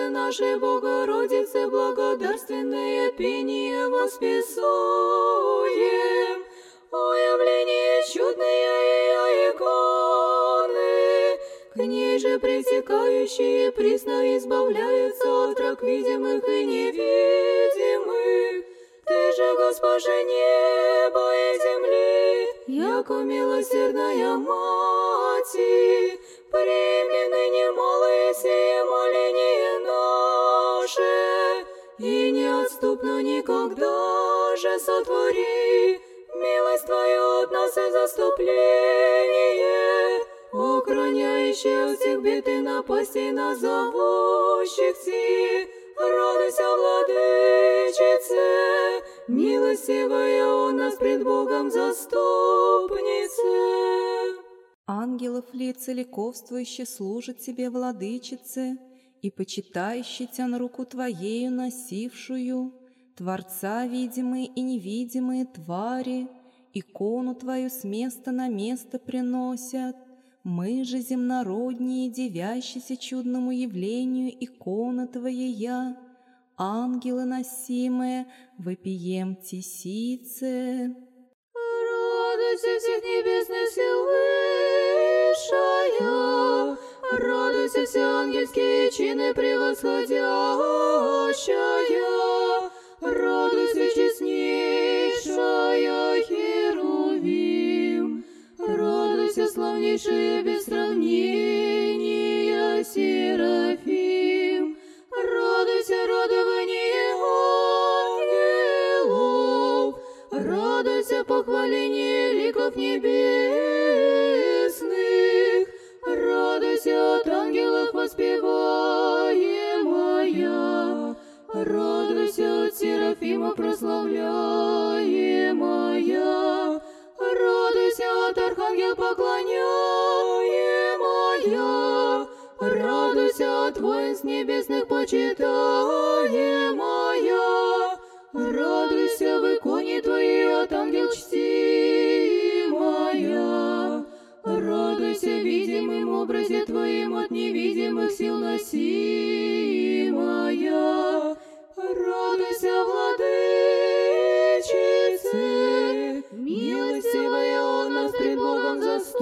сердце нашей Богородице благодарственное пение воспеваем. О явление чудное и иконы, к ней же притекающие присно избавляются от рак видимых и невидимых. Ты же, Госпожа неба и земли, яко милосердная Мати, прими ныне малое сие моление наше, и неотступно никогда же сотвори милость Твою от нас и заступление, охраняющее от всех бед и напастей нас зовущих Ти. Радуйся, Владычице, милостивая у нас пред Богом заступнице. Ангелов ли целиковствующе служит тебе, Владычице, и почитающий тя на руку Твоею носившую, Творца видимые и невидимые твари, икону Твою с места на место приносят. Мы же, земнородние, дивящиеся чудному явлению иконы Твоея, ангелы носимые, вопием Тисице. Радуйся, всех небесных сил высшая, радуйся, все ангельские чины превосходящая, радуйся, честнейшая Херувим, радуйся, славнейшая без сравнения Серафим, радуйся, радование ангелов, радуйся, похваление ликов небесных, радуйся, от ангелов воспеваемая, радуйся, от Серафима прославляемая, радуйся, от архангела поклоняемая, радуйся, от воинств небесных почитаемая, радуйся, в иконе Твоей от ангел чтимая, радуйся, видимым образе Твоим от невидимых сил носимая, радуйся, Владычице, милостивая у нас пред Богом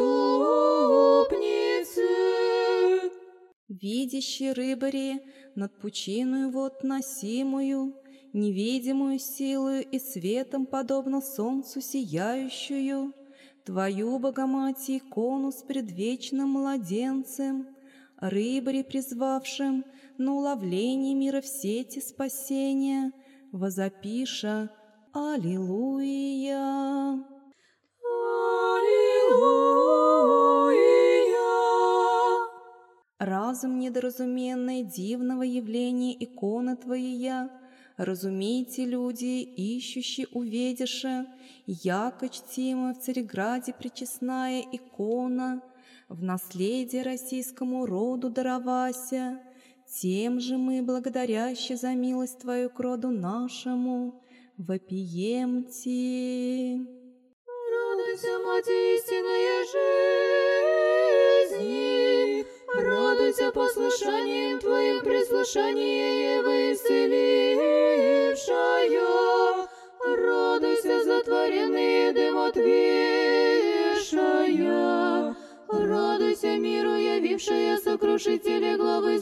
заступнице. Видящие рыбари над пучиною вод носимую, невидимую силою и светом, подобно солнцу сияющую, Твою, Богоматерь, икону с предвечным младенцем, рыбари, призвавшим на уловление мира в сети спасения, возопиша Аллилуйя. Аллилуйя. Разум недоразуменный дивного явления иконы Твоя, разумейте, люди, ищущие увидяше, яко чтимая в Цареграде пречестная икона, в наследие российскому роду даровася, тем же мы, благодаряще за милость Твою к роду нашему, вопиемте. Радуйся, Мать истинная жизни, радуйся послушанием Твоим, прислушание Евы исцелившая, радуйся, затворенный дым отвешая, радуйся, миру явившая сокрушителя главы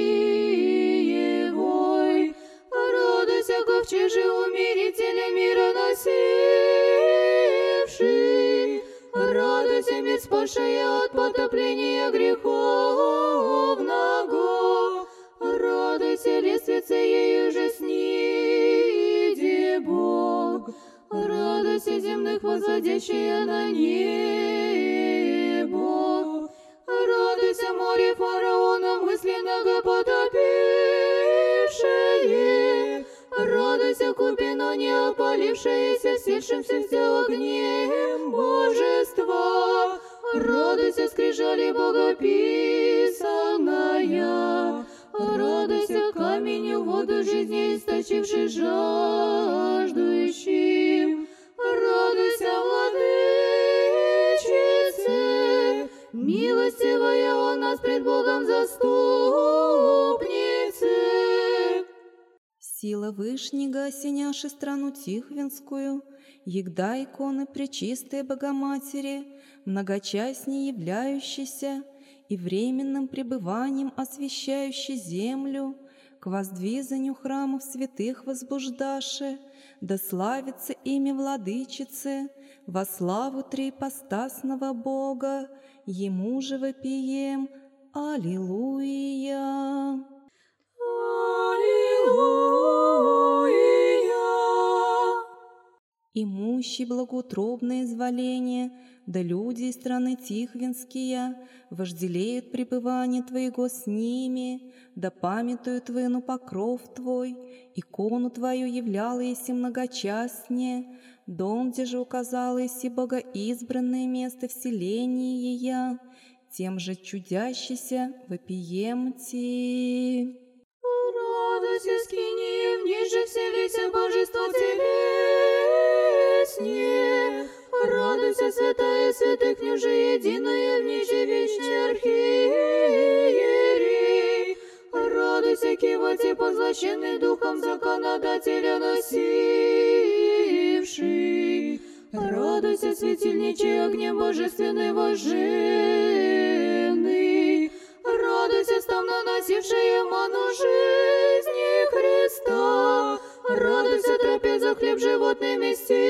змеевой, радуйся, ковчеже умирителя мира носивший, радуйся, мир спасшая от потопления греховного, радуйся, лествица ею же сниди Бог, радуйся, земных возводящая на небо, радуйся, море фараона мысленного потопившее, радуйся, купина не опалившаяся, севшимся все огнем божества, радуйся, скрижали богописанная, радуйся, камень воду жизни источивший жаждущим, радуйся, Владычице, милостивая у нас пред Богом заступнице. Сила Вышнего, осеняши страну Тихвинскую, егда иконы Пречистой Богоматери, многочастней являющейся и временным пребыванием освящающей землю, к воздвизанию храмов святых возбуждаши, да славится имя Владычицы, во славу триипостасного Бога, Ему же вопием Аллилуйя. Имущий благоутробное изволение, да люди из страны Тихвинские вожделеют пребывание Твоего с ними, да памятуют Твоину покров Твой, икону Твою являла еси многочастнее, донде же указала еси богоизбранное место вселения ея, тем же чудящийся вопиемте. Радуйся, скини, в ниже вселися божество телесне. Радуйся, святая святых княже, единая в ниже вечный архиерей. Радуйся, кивоте позлощенный духом законодателя носивший. Радуйся, светильничий огнем божественный вожженный. Радуйся, став наносившая ману жизни Христа. Радуйся, трапеза хлеб животный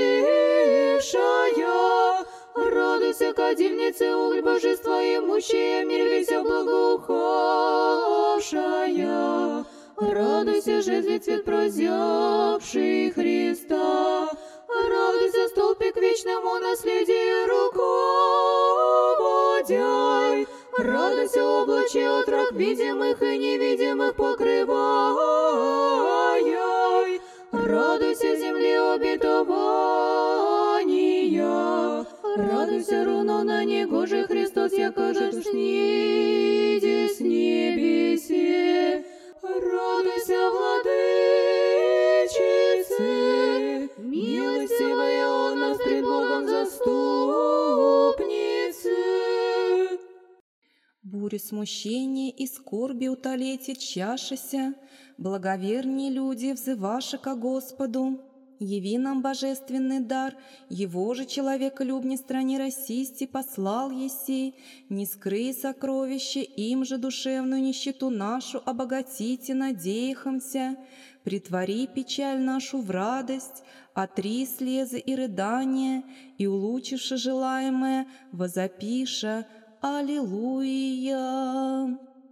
местившая. Радуйся, кадильнице угль божества имущая, мирися благоухавшая. Радуйся, жезли цвет прозябший Христа. Радуйся, столпик вечному наследию руководяй. Радуйся, облачье отрок видимых и невидимых покрывай. Радуйся, земли обетования. Радуйся, руно на негоже Христос, яко же сниди с небесе. Радуйся, Владычице, милостивая у нас пред Богом заступнице. Бурю смущения и скорби утолите чашася, благоверные люди, взываши ко Господу. Яви нам божественный дар, Его же человеколюбней стране российсти послал еси, не скрый сокровище, им же душевную нищету нашу обогатите надеяхомся, притвори печаль нашу в радость, отри слезы и рыдания, и, улучивши желаемое, возопиша Аллилуйя.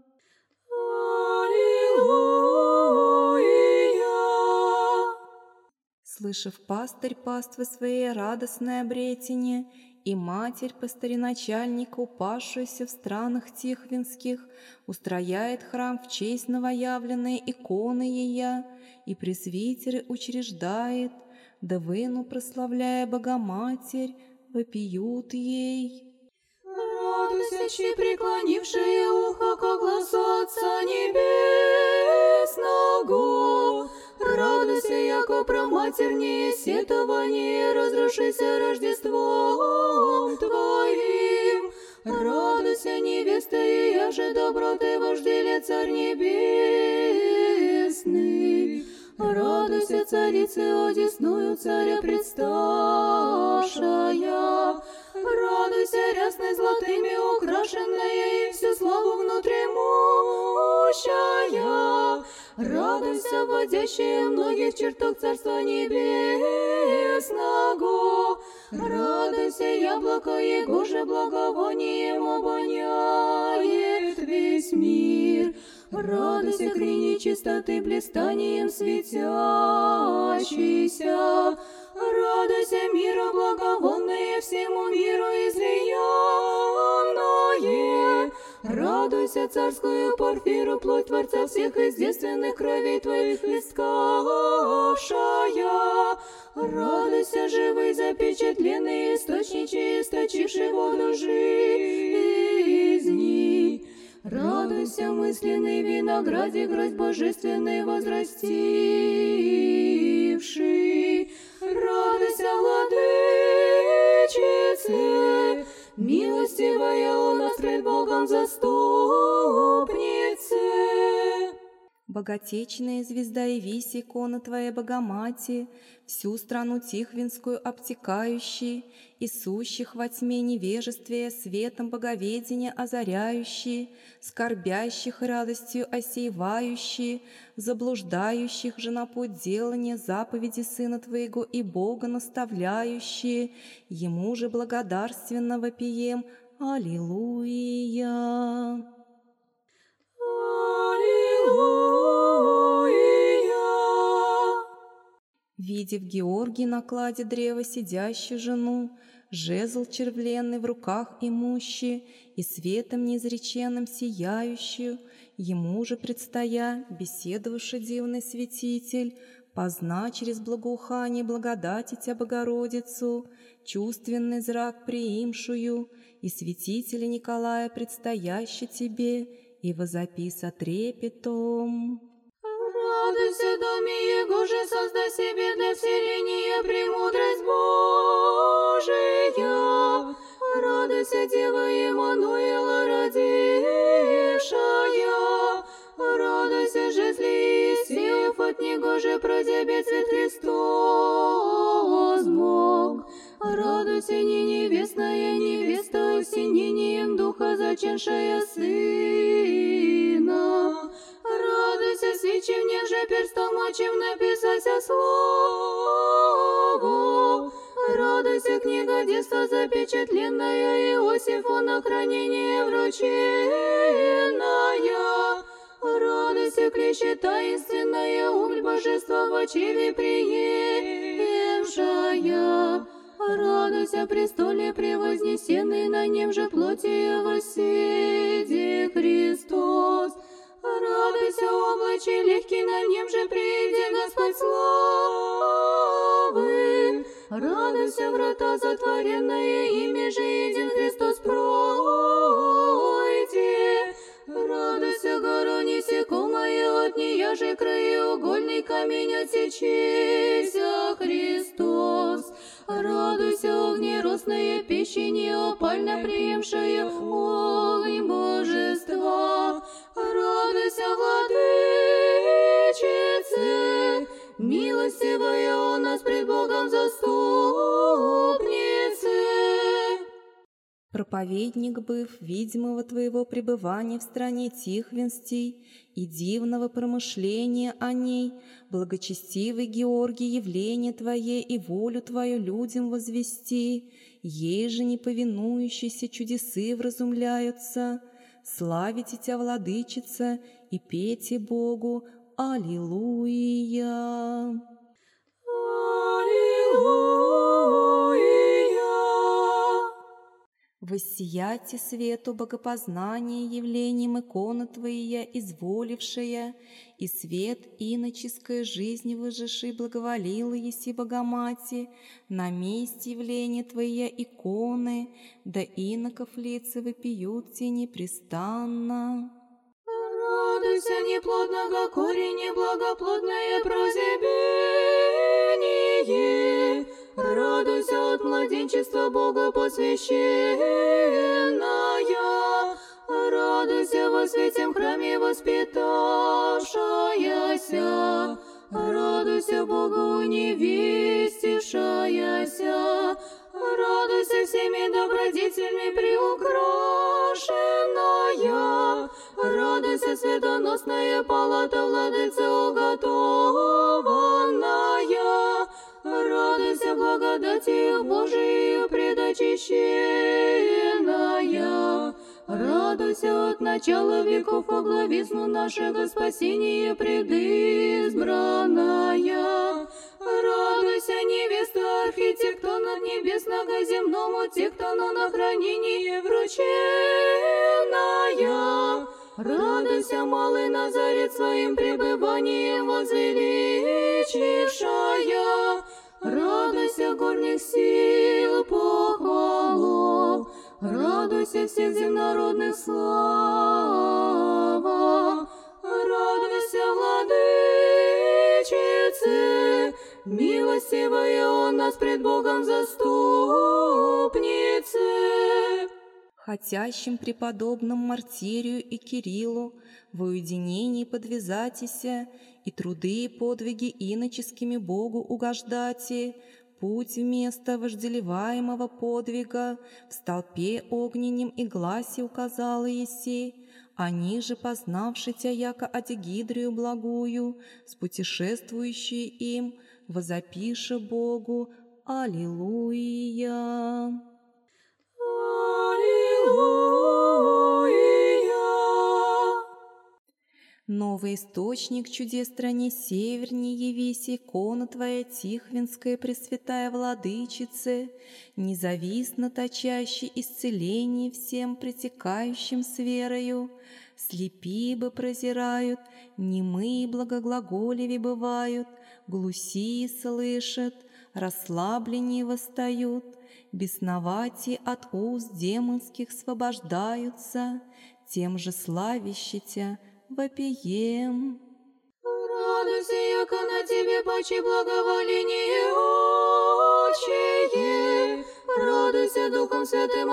Слышав пастырь паствы своей радостное обретение, и матерь постареначальника, упавшуюся в странах тихвинских, устрояет храм в честь новоявленной иконы ея, и пресвитеры учреждает, да выну, прославляя Богоматерь, вопиют ей. Радуйся, чьи преклонившие ухо ко глазу Отца Небесного. Радуйся, яко проматерь не сетование, разрушися Рождеством Твоим. Радуйся, невеста, и я же доброты вожделе Царь Небесный. Радуйся, царица, одесную царя представшая. Радуйся, рясной золотыми украшенная, и всю славу внутримущая. Радуйся, вводящая многих чертог Царства Небесного. Радуйся, яблоко Его же благовонием обоняет весь мир. Радуйся, крини чистоты блистанием светящийся. Радуйся, мира благовонное всему миру излиянное. Радуйся, царскую порфиру, плоть Творца всех из девственных кровей Твоих искавшая. Радуйся, живый запечатленный источничий, источивший воду жизни. Радуйся, мысленный винограде, гроздь божественный возрастивший. Радуйся, Владычице, милостивая у нас пред Богом заступнице. Богатечная звезда явись, икона Твоя Богомати, всю страну Тихвинскую обтекающий, и сущих во тьме невежествия светом боговедения озаряющий, скорбящих радостью осеивающий, заблуждающих же на путь делания заповеди Сына Твоего и Бога наставляющие, Ему же благодарственно вопием. Аллилуйя! Видев Георгий на кладе древа сидящую жену, жезл червленный в руках имущий, и светом неизреченным сияющую, ему же предстоя, беседовавший дивный святитель, позна через благоухание благодати Тя Богородицу, чувственный зрак приимшую, и святителя Николая предстоящий тебе, и возопи со трепетом. Радуйся, доме Его же создай себе для вселения премудрость Божия. Радуйся, Дева Иммануила родившая. Радуйся, жезли Иисеев, от Него же прозябет свет Христос Бог. Радуйся, невестная невеста, осенением Духа зачавшая Сына. Радуйся, свечением же перстом мочим написася слово. Радуйся, книга детства запечатленная, Иосифу на хранение врученная. Радуйся, клещи таинственная, угль божества в чреве приемшая. Радуйся, престоле превознесенный, на нем же плоти восседи Христос. Радуйся, облачи легкий, на нем же приди Господь славы. Радуйся, врата затворенные, ими же един Христос пройди. Радуйся, гора несекомая, от нея же краеугольный камень отсечися Христос. Радуйся, огнеросная пища, неопально приемшая огонь божества. Радуйся, владычице, милостивая у нас пред Богом заступнице. Проповедник быв видимого Твоего пребывания в стране Тихвинстей и дивного промышления о ней, благочестивый Георгий, явление Твое и волю Твою людям возвести, ей же неповинующиеся чудесы вразумляются. Славите Тя, Владычица, и пейте Богу. Аллилуйя! Воссияйте свету богопознания явлением икона Твоя, изволившая, и свет иноческой жизни выжившей благоволила еси Богомати, на месте явления Твоя иконы, да иноков лица вопиют Те непрестанно. Радуйся, неплодного кореня, благоплодное прозябение. Радуйся от младенчества Богу посвященная. Радуйся во святем храме воспитавшаяся. Радуйся Богу невестившаяся. Радуйся всеми добродетелями приукрашенная. Радуйся, светоносная палата владыцы уготованная. Радуйся, благодатью Божию предочищенная. Радуйся от начала веков о главизну нашего спасения предизбранная. Радуйся, невеста архитектона небесного земному, тектону на хранение врученная. Радуйся, малый Назарет, своим пребыванием возвеличившая. Радуйся, горних сил похвалу. Радуйся, всех земнородных слава. Радуйся, владычице, милостивая у нас пред Богом заступнице. хотящим преподобным Мартирию и Кириллу в уединении подвязатися и труды и подвиги иноческими Богу угождати, путь вместо вожделеваемого подвига в столпе огненем и гласе указала еси, они же, познавши тя яко Адигидрию благую, с путешествующие им, возопише Богу Аллилуйя. Новый источник чудес стране северней явись, икона Твоя Тихвинская, Пресвятая Владычице, независно точащий исцеление всем притекающим с верою. Слепи бы прозирают, немые благоглаголеви бывают, глухие слышат, расслабленнее восстают, бесноватие от уст демонских освобождаются, тем же славящите вопием. Радуйся, яко на тебе паче благоволение отчее, радуйся Духом Святым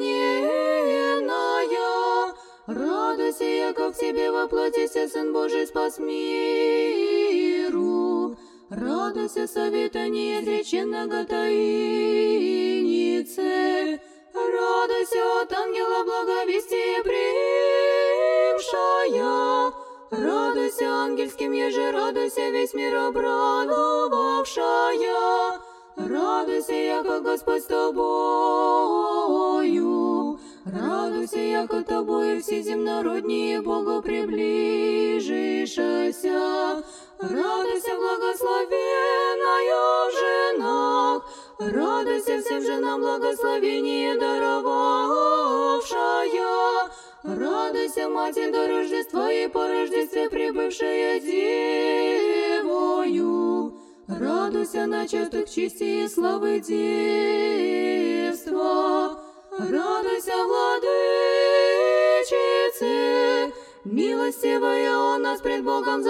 осененная, радуйся, яко в тебе воплотися Сын Божий спас миру, радуйся, совета неизреченного таинице, радуйся от ангела благовестие примшая, радуйся ангельским еже, радуйся весь мир обрадовавшая, радуйся, яко Господь с тобою, радуйся, яко тобою все земнородние Богу приближишься, радуйся, благословенная в женах, радуйся всем женам благословение даровавшая, радуйся, Матерь до Рождества и по Рождестве прибывшая Девою, радуйся, начаток чести и славы девства, радуйся, Владычице, милостивая у нас пред Богом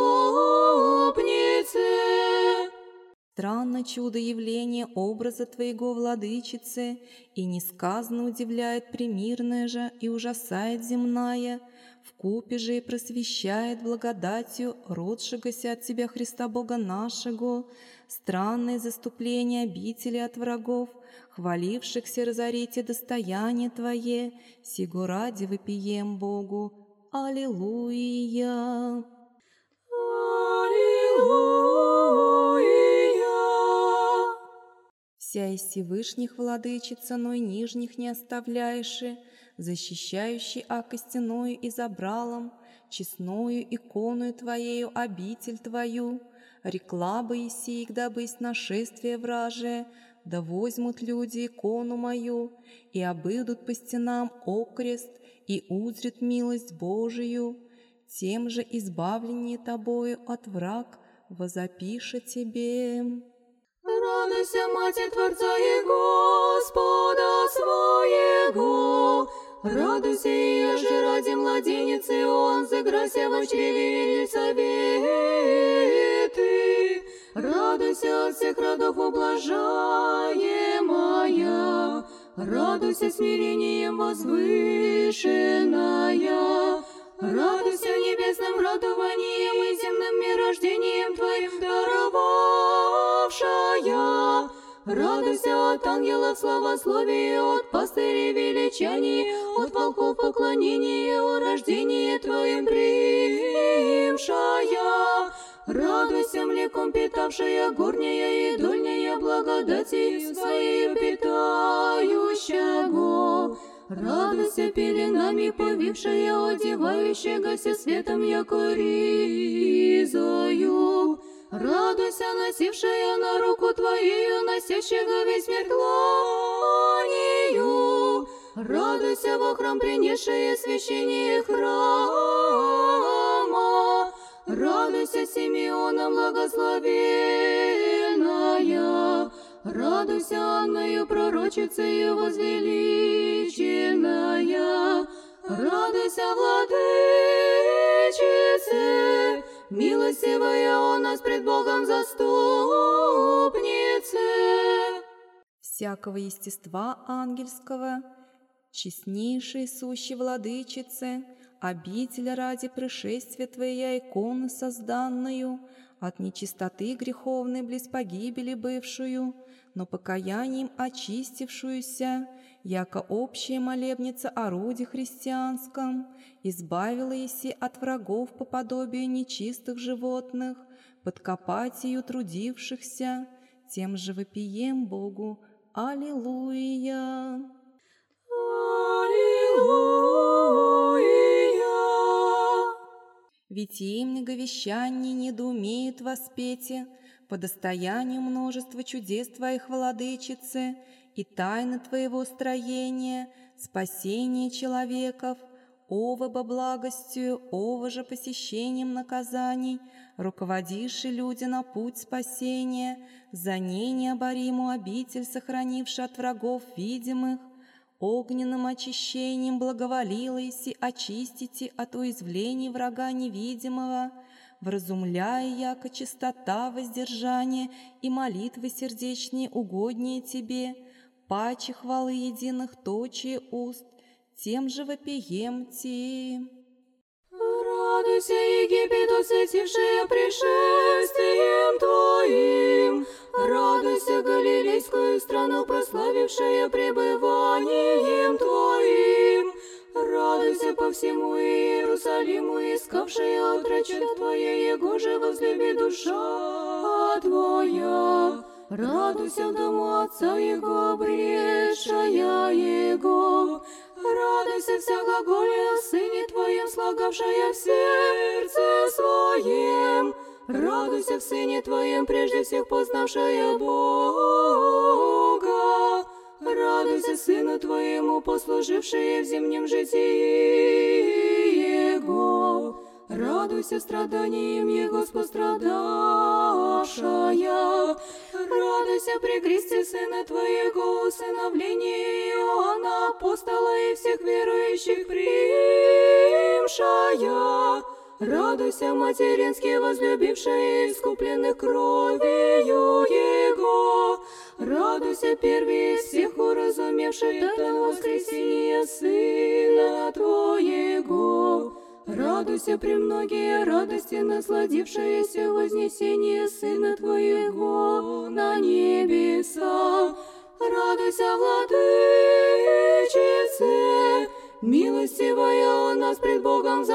заступнице. Странно чудо явление образа Твоего, Владычице, и несказанно удивляет премирная же и ужасает земная, вкупе же и просвещает благодатью родшегося от Тебя Христа Бога нашего, странное заступление обители от врагов, хвалившихся разорите достояние Твое, сего ради вопием Богу. Аллилуйя! Вся из Всевышних Владычица, но и нижних не оставляеши, защищающий костяною и забралом, честною иконою Твоею обитель Твою, рекла бы еси, да бысть нашествие вражие, да возьмут люди икону мою, и обыдут по стенам окрест, и узрят милость Божию, тем же избавление Тобою от враг возопиша Тебе. Радуйся, Матерь Творца и Господа своего, радуйся, еже ради младенец он, сыграйся во чреве Елисаветы, радуйся от всех родов ублажаемая, радуйся смирением возвышенная, радуйся небесным радованием и земным мирождением Твоим даровавшая, радуйся от ангелов славословия, от пастырей величаний, от волков поклонения, о рождении Твоим примшая, радуйся млеком питавшая, горняя и дольняя благодати своей питающего, радуйся пеленами повившая, одевающегося светом яко ризою, радуйся, носившая на руку Твоею, носящего весь мир кланию, радуйся во храм принесшее священие храма, радуйся Симеоном благословенная, радуйся Анною пророчицею возвеличенная, радуйся, Владычице, милостивая у нас пред Богом заступнице. Всякого естества ангельского, Честнейшей сущей Владычице, обитель ради пришествия Твоя иконы созданную, от нечистоты греховной близ погибели бывшую, но покаянием очистившуюся, яко общая молебница о роде христианском, избавила еси от врагов по подобию нечистых животных, подкопать ее трудившихся, тем же вопием Богу. Аллилуйя! Аллилуйя! Витием неговещании недоумеют воспете, по достоянию множества чудес Твоих, Владычицы, и тайны Твоего строения, спасения человеков, ово бо благостью, ово же посещением наказаний, руководиши люди на путь спасения, за ней необоримую обитель сохранивши от врагов видимых, огненным очищением благоволила еси очистите от уязвлений врага невидимого, вразумляя, яко чистота воздержания и молитвы сердечнее угоднее Тебе, паче хвалы единых точие уст, тем же вопием Ти. Радуйся, Египет, усетившая пришествием Твоим, радуйся, Галилейскую страну, прославившая пребыванием Твоим, радуйся по всему Иерусалиму, искавшая отрочек Твоей, его же возлюби душа Твоя. Радуйся в дому отца его, обретшая его. Радуйся вся глаголя о Сыне Твоем, слагавшая в сердце своем. Радуйся в Сыне Твоем, прежде всех познавшая Бога. Радуйся Сыну Твоему, послужившее в земнем житии Его. Радуйся страданием Его, пострадавшая. Радуйся при кресте Сына Твоего, усыновлении Иоанна Апостола и всех верующих приимшая. Радуйся, матерински возлюбившая искупленных кровью Его. Радуйся, первее всех уразумевшая тайну воскресения Сына Твоего. Радуйся, премногие радости, насладившаяся вознесение Сына Твоего на небеса. Радуйся, Владычице, милостивая у нас пред Богом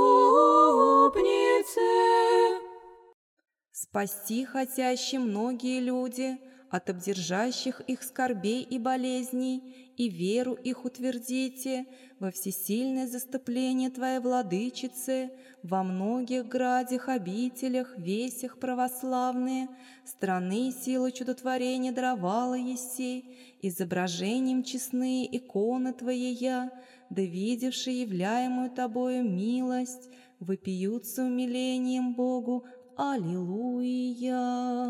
заступнице. Спасти хотящие многие люди от обдержащих их скорбей и болезней, и веру их утвердите во всесильное заступление Твоей, Владычицы, во многих градях, обителях, весях православные, страны силы чудотворения даровала еси, изображением честные иконы Твоея, да видевши являемую Тобою милость, вопиют с умилением Богу. Аллилуйя!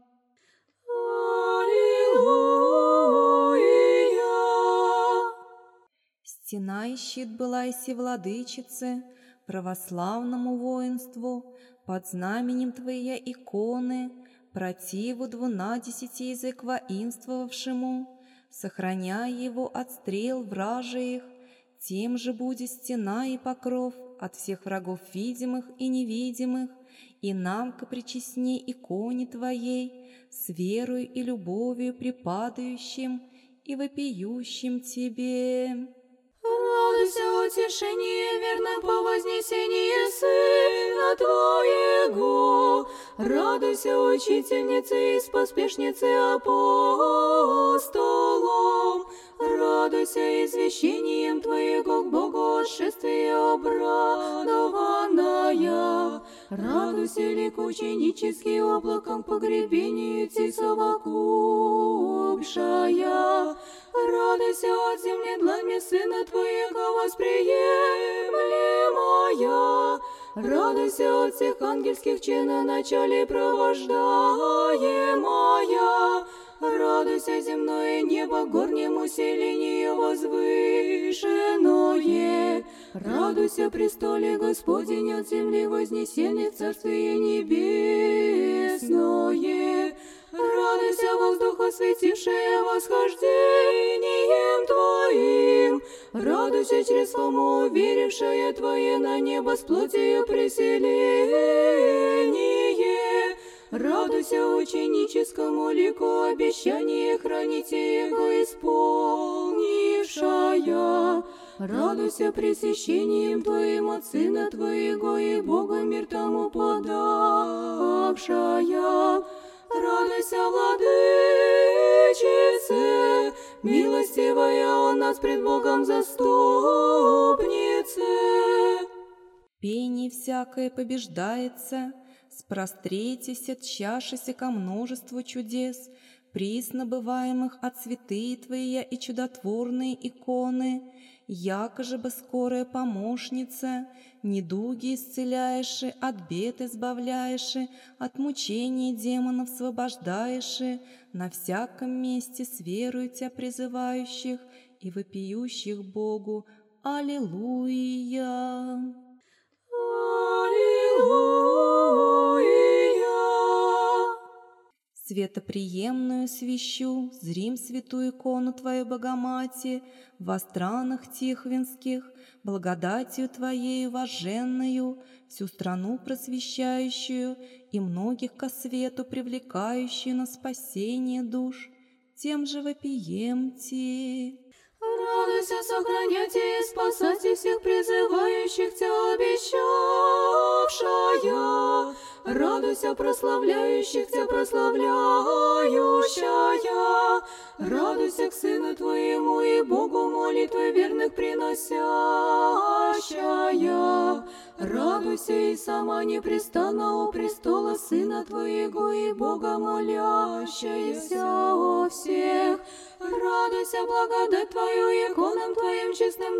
Аллилуйя! Стена и щит была еси, Владычице, православному воинству, под знаменем Твоя иконы, противу 12 язык воинствовавшему, сохраняя его от стрел вражиих, тем же будет стена и покров от всех врагов видимых и невидимых, и нам ко причестней иконе Твоей, с верою и любовью припадающим и вопиющим Тебе. Радуйся, утешение верно по вознесении Сына Твоего. Радуйся, учительнице и споспешнице апостолом. Радуйся извещением Твоего к Богу отшествия обрадованная. Радуйся, лик ученический облаком погребению Ти совокупшая. Радуйся от земли длами Сына Твоего восприемлемая. Радуйся от всех ангельских чинов начале провождаемая. Радуйся, земное небо, горнему селению возвышенное. Радуйся, престоле Господень, от земли вознесенный в Царствие небесное. Радуйся, воздух, осветившее восхождением Твоим. Радуйся, чреслом уверившее Твое на небо с плотью преселение. Радуйся ученическому лику обещание хранить его исполнившая. Радуйся пресыщением Твоим от Сына Твоего и Бога мир тому подавшая. Радуйся, Владычице, милостивая у нас пред Богом заступнице. Пение всякое побеждается, спрострейтесь, отчашися ко множеству чудес, присно бываемых от святые Твоя и чудотворные иконы, яко же бы скорая помощница, недуги исцеляешь, от бед избавляешь, от мучений демонов освобождаешь, на всяком месте с верою Тебя призывающих и вопиющих Богу. Аллилуйя! Светоприемную свящу, зрим святую икону Твою Богомати, во странах тихвинских, благодатью Твоею воженную, всю страну просвещающую и многих ко свету привлекающую на спасение душ, тем же вопиемте. Радуйся, сохранять и спасать и всех призывающих Тебя обещавшая. Радуйся, прославляющих Тебя прославляющая. Радуйся к Сыну Твоему и Богу молитвы верных приносящая. Радуйся и сама непрестанно у престола Сына Твоего и Бога молящаяся о всех. Радуйся, благодать Твою иконам Твоим честным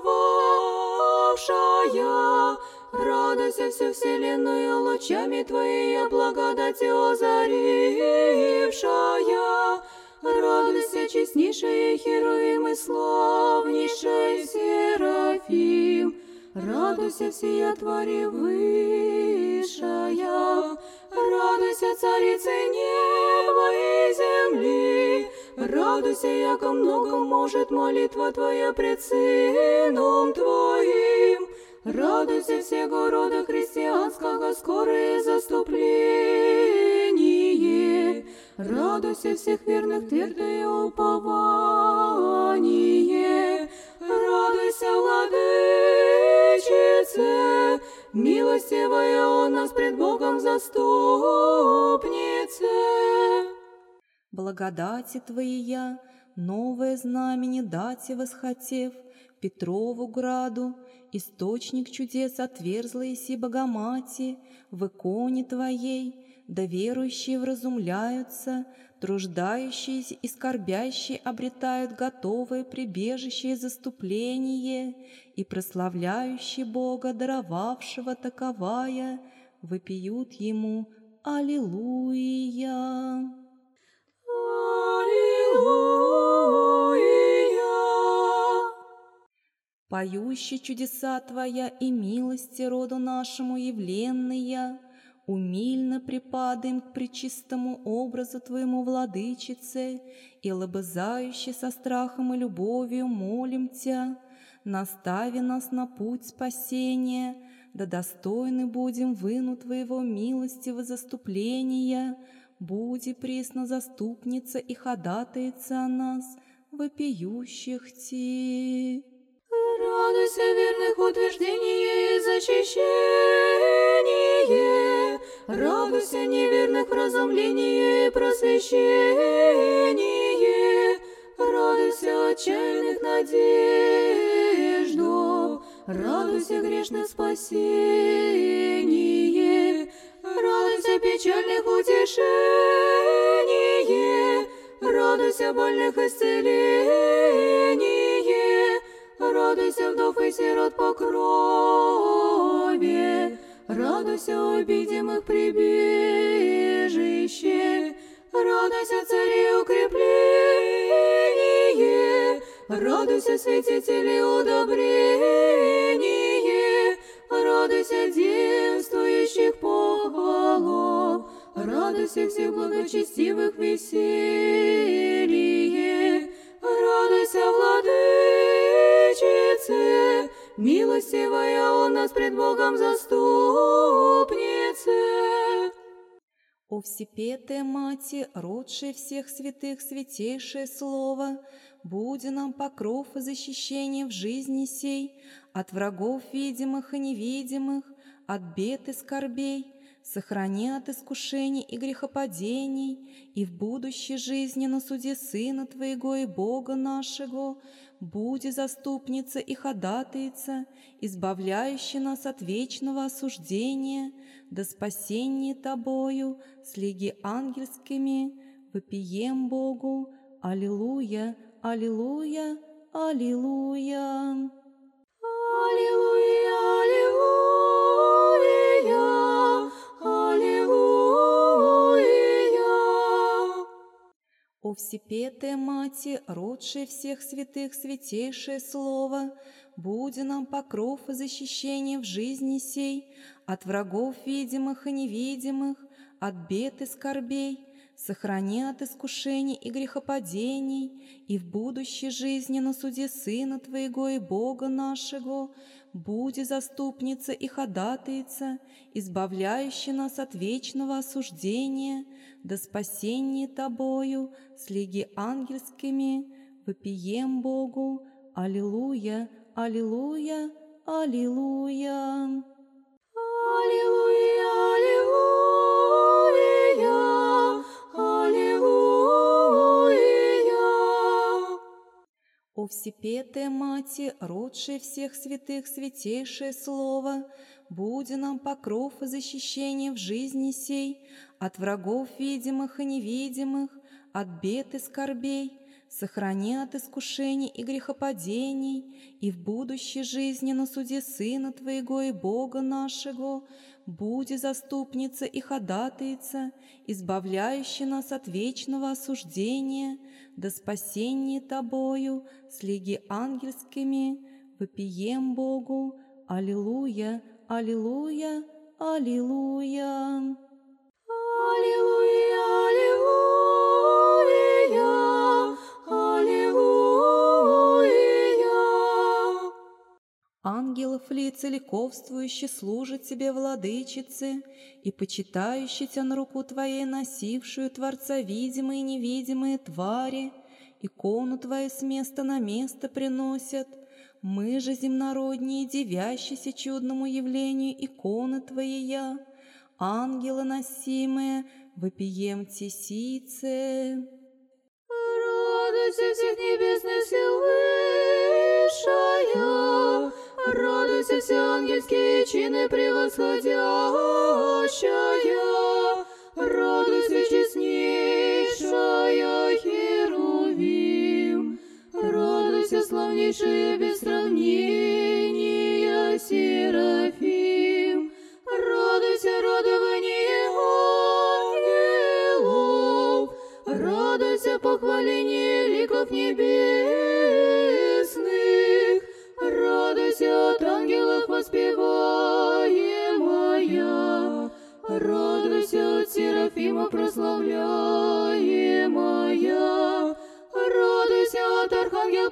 даровавшая. Радуйся, всю вселенную лучами Твоей благодатью озарившая. Радуйся, честнейшая Херувим и славнейшая Серафим. Радуйся, всея твари высшая. Радуйся, царица неба и земли. Радуйся, яко много может молитва Твоя пред Сыном Твоим. Радуйся, всего рода христианского скорое заступление. Радуйся, всех верных твердое упование. Радуйся, Владычице, милостивая у нас пред Богом заступнице. Благодати Твоя, новое знамение дате восхотев, Петрову граду, источник чудес отверзла еси Богомати, в иконе Твоей, да верующие вразумляются, труждающиеся и скорбящие обретают готовое прибежище и заступление, и прославляющие Бога, даровавшего таковая, вопиют Ему «Аллилуйя». Поющие чудеса Твоя и милости роду нашему явленные, умильно припадаем к пречистому образу Твоему, Владычице, и лобызающе со страхом и любовью молим Тя, настави нас на путь спасения, да достойны будем выну Твоего милостивого заступления, буди пресно заступница и ходатайца о нас, вопиющих Ти. Радуйся, верных утверждение и защищение. Радуйся, неверных вразумление и просвещение. Радуйся, отчаянных надежду. Радуйся, грешных спасение. Радуйся, печальных утешение. Радуйся, больных исцеление. Радуйся, вдов и сирот по крови. Радуйся, обидимых прибежище. Радуйся, цари укрепление. Радуйся, святители удобрение. Радуйся, девствующих похвалу. Радуйся, всех благочестивых веселье. Радуйся, Владычице, милостивая у нас пред Богом заступнице. О Всепетая Мати, родшая всех святых, святейшее Слово, буди нам покров и защищение в жизни сей, от врагов видимых и невидимых, от бед и скорбей, сохрани от искушений и грехопадений, и в будущей жизни на суде Сына Твоего и Бога нашего, буди заступница и ходатайца, избавляющая нас от вечного осуждения, до спасения Тобою, слеги ангельскими, вопием Богу. Аллилуйя, аллилуйя, аллилуйя. Аллилуйя, аллилуйя, аллилуйя. О Всепетая Мати, родшая всех святых, святейшее Слово, буди нам покров и защищение в жизни сей, от врагов видимых и невидимых, от бед и скорбей, сохрани от искушений и грехопадений, и в будущей жизни на суде Сына Твоего и Бога нашего, буди заступница и ходатайца, избавляющая нас от вечного осуждения, до спасения Тобою, слеги ангельскими, вопием Богу. Аллилуйя, аллилуйя, аллилуйя. Аллилуйя, аллилуйя, аллилуйя. О Всепетая Мати, родшая всех святых, святейшее Слово, буди нам покров и защищение в жизни сей, от врагов видимых и невидимых, от бед и скорбей, сохрани от искушений и грехопадений, и в будущей жизни на суде Сына Твоего и Бога нашего, буди заступница и ходатайца, избавляющая нас от вечного осуждения, до спасения Тобою, слеги ангельскими, вопием Богу. Аллилуйя, аллилуйя, аллилуйя. Аллилуйя, аллилуйя, аллилуйя. Ангелов ли целиковствующий служит тебе, владычице, и почитающий тебя на руку Твоей, носившую Творца видимые и невидимые твари, икону Твою с места на место приносят. Мы же, земнородние, дивящиеся чудному явлению иконы Твоей, ангелы носимые, вопием Тесице. Радуйся всех небесных сил высшая, радуйся все ангельские чины превосходящая, радуйся честнейшая Херувим, радуйся славнейшая без сравнения Серафим, радуйся радование ангелов, радуйся похваление ликов небесных, радуйся от ангелов воспеваемая, радуйся от Серафима прославляемая, радуйся от архангела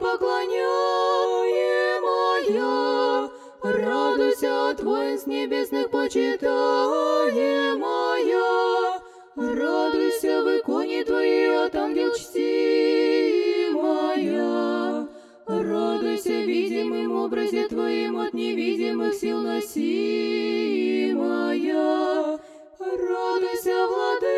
поклоняемая, радуйся от воинств небесных почитаемая, радуйся в иконе Твоей от ангел чтимая, радуйся в видимом образе Твоим от невидимых сил носимая, радуйся,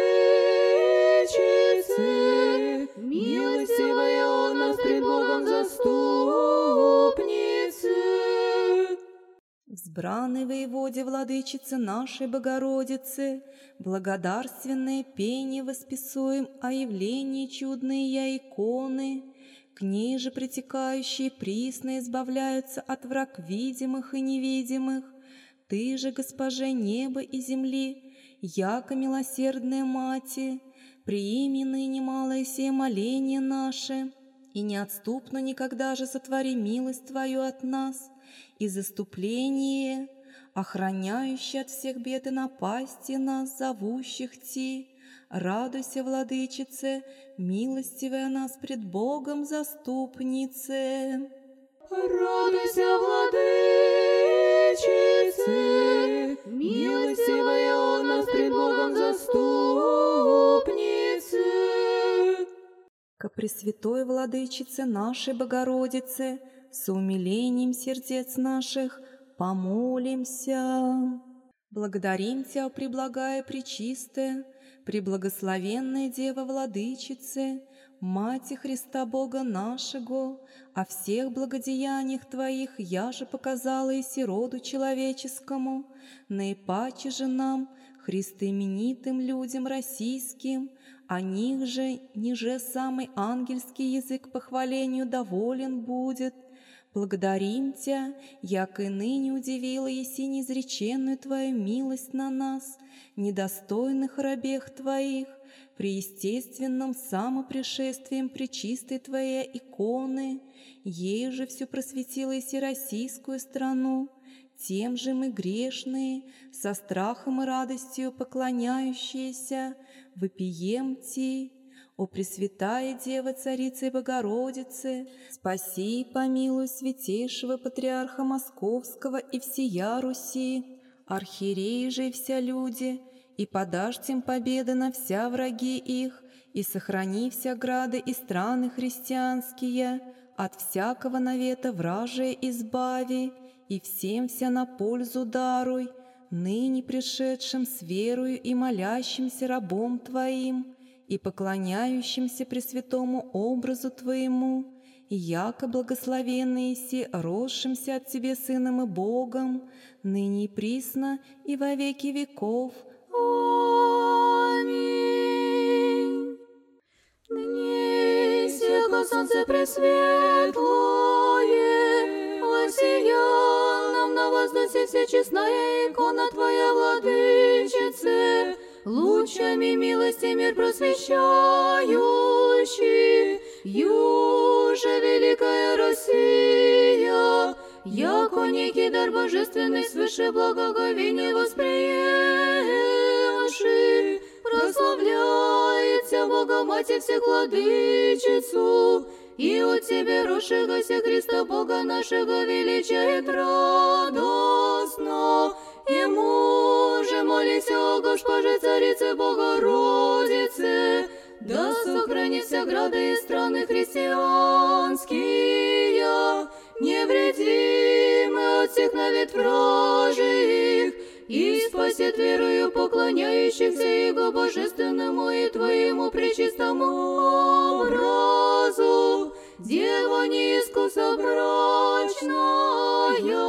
владычице, милостивая у нас пред Богом заступнице. Взбранной воеводе, владычице нашей Богородице, благодарственное пение воспесуем о явлении чудные я иконы, к ней же притекающие присно избавляются от враг видимых и невидимых. Ты же, Госпоже неба и земли, яко милосердная Мати, приими ныне малое сие моление наше, и неотступно никогда же сотвори милость Твою от нас, и заступление, охраняющее от всех бед и напасти нас, зовущих Ти, Радуйся, владычице, милостивая нас пред Богом заступнице. Радуйся, владычице, милостивая у нас пред Богом заступнице. Ко Пресвятой Владычице нашей Богородице, с умилением сердец наших помолимся. Благодарим Тебя, преблагая пречистая, преблагословенная Дева Владычице, Мати Христа Бога нашего, о всех благодеяниях Твоих я же показала и роду человеческому, наипаче же нам, христоименитым людям российским, о них же, ниже самый ангельский язык похвалению доволен будет. Благодарим Тя, яко и ныне удивила еси неизреченную Твою милость на нас, недостойных рабех Твоих, при естественном самопришествием пречистой Твоей иконы, ей же всю просветила еси российскую страну, тем же мы грешные, со страхом и радостью поклоняющиеся, вопием Ти. О Пресвятая Дева, Царица и Богородице, спаси и помилуй святейшего Патриарха Московского и всея Руси, архиереи же и вся люди, и подашь им победы на вся враги их, и сохрани вся грады и страны христианские, от всякого навета вражия избави, и всем вся на пользу даруй, ныне пришедшим с верою и молящимся рабом Твоим, и поклоняющимся Пресвятому образу Твоему, и яко благословенный еси, росшимся от Тебе Сыном и Богом, ныне и присно, и во веки веков. Аминь. Днесь, яко солнце пресветлое, воссиял нам на воздухе всечестная икона Твоя, Владычице, лучами милости мир просвещающий, юже великая Россия, яко некий дар божественный свыше благоговения восприемший, прославляется Богоматерь всех Владычицу, и от Тебе, росшегося Христа Бога нашего, величает радостно. И муже молись, о Госпоже, Царице Богородице, да сохрани вся грады и страны христианские, невредимы от всех навет вражьих, и спасет верою поклоняющихся Его божественному и Твоему пречистому образу, Дева неискусобрачная.